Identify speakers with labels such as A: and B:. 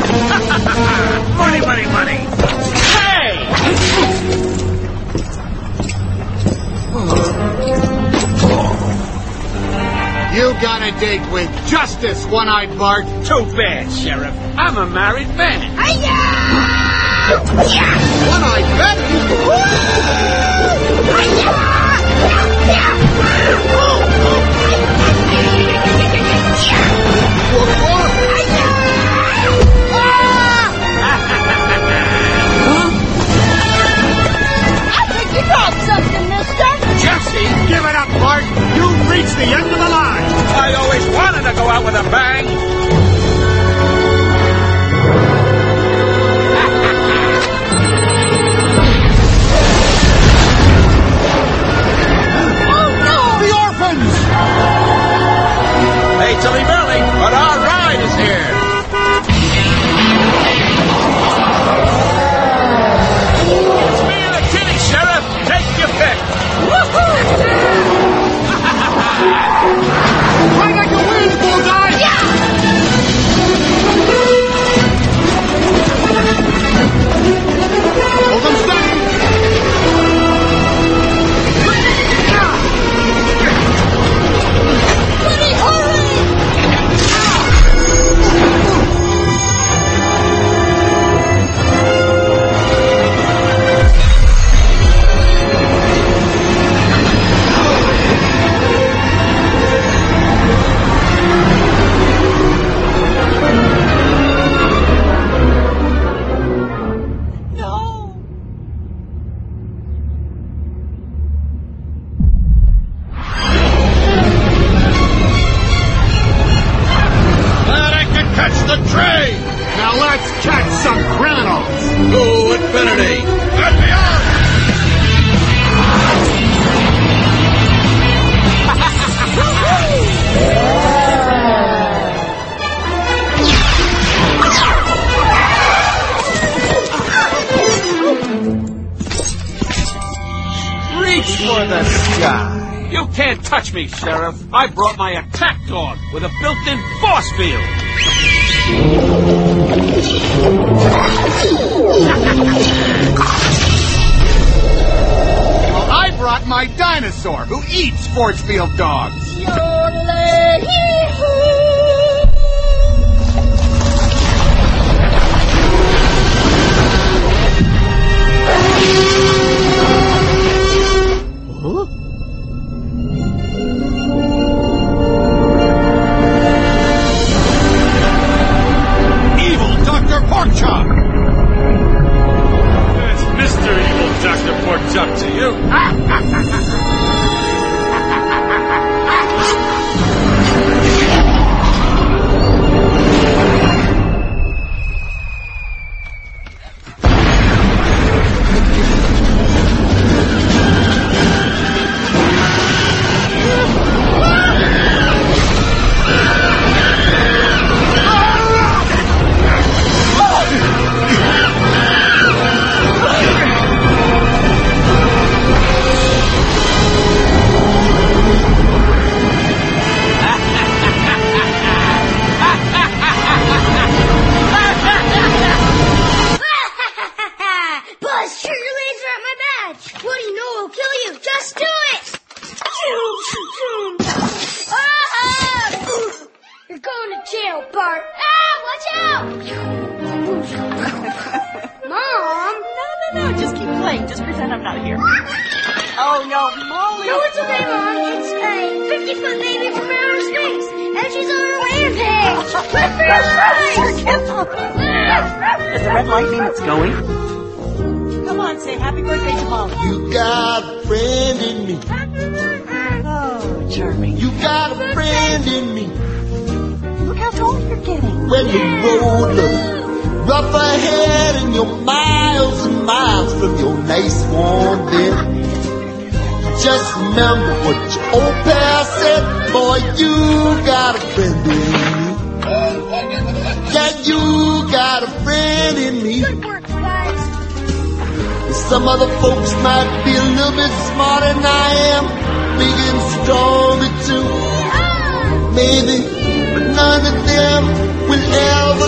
A: Money, money, money. Hey!
B: You got a date with Justice, One-Eyed Bart.
A: Too bad, Sheriff. I'm a married man.
B: One-Eyed Bart?
C: I think you got something, mister.
B: Jesse, give it up, Bart. You've reached the end of the line.
A: I always wanted to go out with a bang.
B: The orphans!
A: Hey, Tilly Billy, but our ride is here. It's me and the kitty, Sheriff. Take your pick.
B: I got your wings, Bullseye! Hold them steady!
C: Buddy, hurry!
A: Glad I could catch the train.
B: Now let's catch some criminals!
A: To infinity and beyond. Reach for the sky. You can't touch me, Sheriff. I brought my attack dog with a built-in force field.
B: Well, I brought my dinosaur, who eats force field dogs.
A: Evil Dr. Porkchop! It's Mr. Evil Dr. Porkchop to you.
C: Buzz, shoot your laser at my badge. What do you know? It'll kill you. Just do it. You're going to jail, Bart. Watch out. Mom.
D: No, just keep playing. Just pretend I'm not here. Oh, no, Molly.
C: No, it's okay, Mom. It's a 50-foot baby from outer space. And she's on her rampage. Let's
D: Does the red light mean it's going? Come on, say happy birthday to Molly.
E: You got a friend in me.
D: Oh, charming.
E: You got a friend in me.
D: Look how tall you're getting.
E: When the road looks rough ahead and you're miles and miles from your nice warm bed, just remember what your old pal said. Boy, you got a friend in me. Yeah, you got a friend in me.
C: Good work, guys.
E: Some other folks might be a little bit smarter than I am, big and stronger too. Maybe, but none of them will ever